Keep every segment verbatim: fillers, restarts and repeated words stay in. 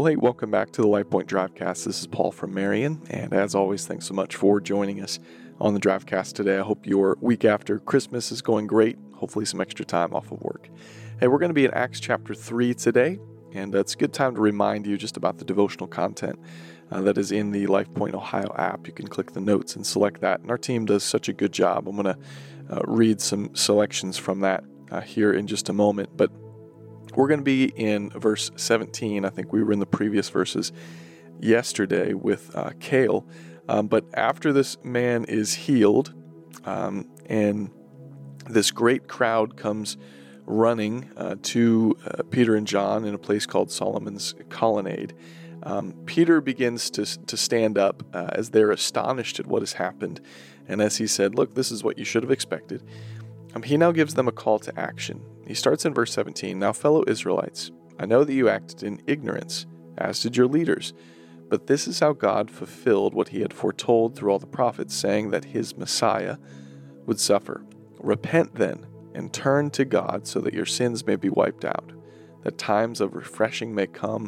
Well, hey, welcome back to the LifePoint Drivecast. This is Paul from Marion, and as always, thanks so much for joining us on the Drivecast today. I hope your week after Christmas is going great, hopefully some extra time off of work. Hey, we're going to be in Acts chapter three today, and it's a good time to remind you just about the devotional content uh, that is in the LifePoint Ohio app. You can click the notes and select that, and our team does such a good job. I'm going to uh, read some selections from that uh, here in just a moment, but we're going to be in verse seventeen. I think we were in the previous verses yesterday with uh, Cale. Um, but after this man is healed, um, and this great crowd comes running uh, to uh, Peter and John in a place called Solomon's Colonnade, um, Peter begins to, to stand up uh, as they're astonished at what has happened. And as he said, look, this is what you should have expected. Um, he now gives them a call to action. He starts in verse seventeen. Now, fellow Israelites, I know that you acted in ignorance, as did your leaders, but this is how God fulfilled what he had foretold through all the prophets, saying that his Messiah would suffer. Repent then, and turn to God so that your sins may be wiped out, that times of refreshing may come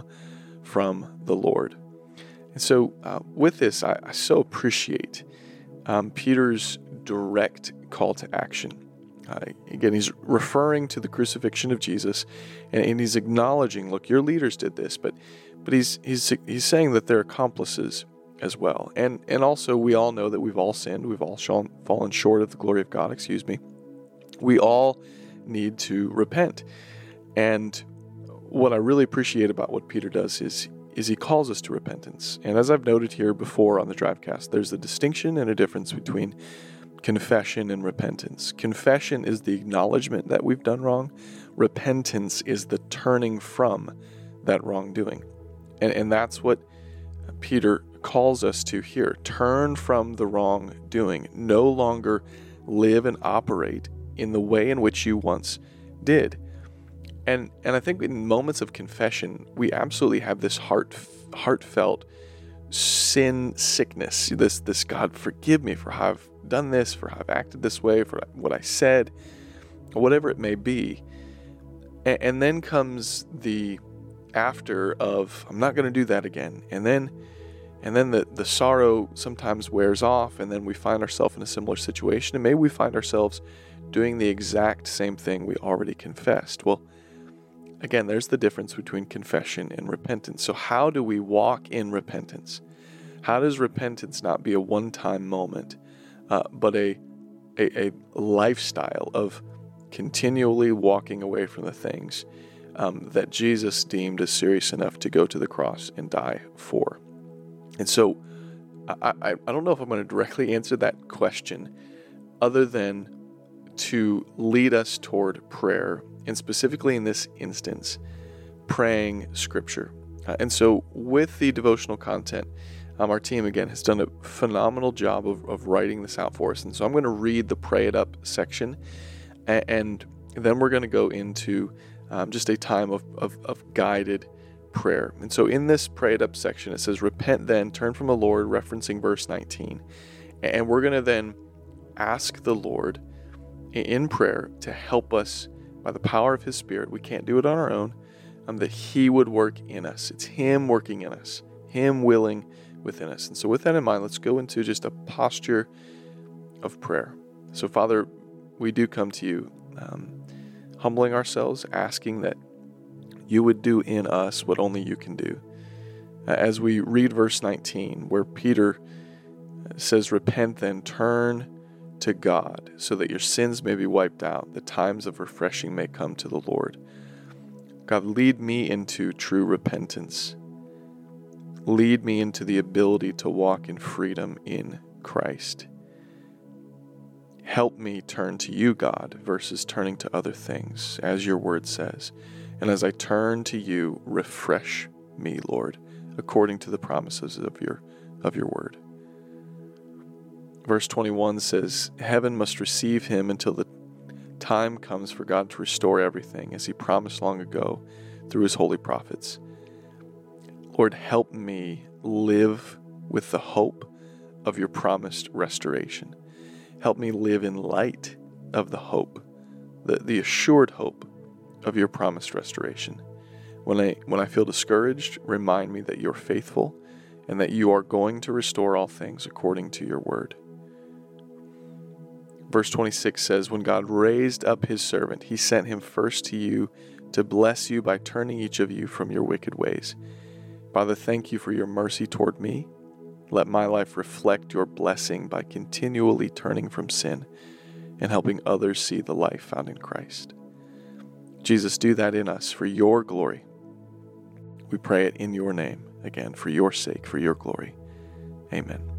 from the Lord. And so uh, with this, I, I so appreciate um, Peter's direct call to action. Uh, again, he's referring to the crucifixion of Jesus, and, and he's acknowledging, look, your leaders did this, but but he's he's he's saying that they're accomplices as well. And and also, we all know that we've all sinned. We've all shown, fallen short of the glory of God, excuse me. We all need to repent. And what I really appreciate about what Peter does is, is he calls us to repentance. And as I've noted here before on the Drivecast, there's a distinction and a difference between confession and repentance. Confession is the acknowledgement that we've done wrong. Repentance is the turning from that wrongdoing. And, and that's what Peter calls us to here. Turn from the wrongdoing. No longer live and operate in the way in which you once did. And and I think in moments of confession, we absolutely have this heart heartfelt sin sickness. This this God, forgive me for how I've done this, for how I've acted this way, for what I said, whatever it may be. And, and then comes the after of, I'm not going to do that again. And then and then the, the sorrow sometimes wears off, and then we find ourselves in a similar situation. And maybe we find ourselves doing the exact same thing we already confessed. Well, again, there's the difference between confession and repentance. So how do we walk in repentance? How does repentance not be a one-time moment, uh, but a, a a lifestyle of continually walking away from the things um, that Jesus deemed as serious enough to go to the cross and die for? And so I, I, I don't know if I'm going to directly answer that question other than to lead us toward prayer, and specifically in this instance, praying Scripture. Uh, and so with the devotional content, um, our team, again, has done a phenomenal job of, of writing this out for us. And so I'm going to read the Pray It Up section, and, and then we're going to go into um, just a time of, of, of guided prayer. And so in this Pray It Up section, it says, repent then, turn from the Lord, referencing verse nineteen. And we're going to then ask the Lord in prayer to help us by the power of his Spirit. We can't do it on our own, um, that he would work in us. It's him working in us, him willing within us. And so with that in mind, let's go into just a posture of prayer. So Father, we do come to you, um, humbling ourselves, asking that you would do in us what only you can do. As we read verse nineteen, where Peter says, repent then, turn to God, so that your sins may be wiped out, the times of refreshing may come to the Lord. God, lead me into true repentance. Lead me into the ability to walk in freedom in Christ. Help me turn to you, God, versus turning to other things, as your word says. And as I turn to you, refresh me, Lord, according to the promises of your of your word. Verse twenty-one says, heaven must receive him until the time comes for God to restore everything, as he promised long ago through his holy prophets. Lord, help me live with the hope of your promised restoration. Help me live in light of the hope, the, the assured hope of your promised restoration. When I, when I feel discouraged, remind me that you're faithful and that you are going to restore all things according to your word. Verse twenty-six says, when God raised up his servant, he sent him first to you to bless you by turning each of you from your wicked ways. Father, thank you for your mercy toward me. Let my life reflect your blessing by continually turning from sin and helping others see the life found in Christ. Jesus, do that in us for your glory. We pray it in your name, again, for your sake, for your glory. Amen.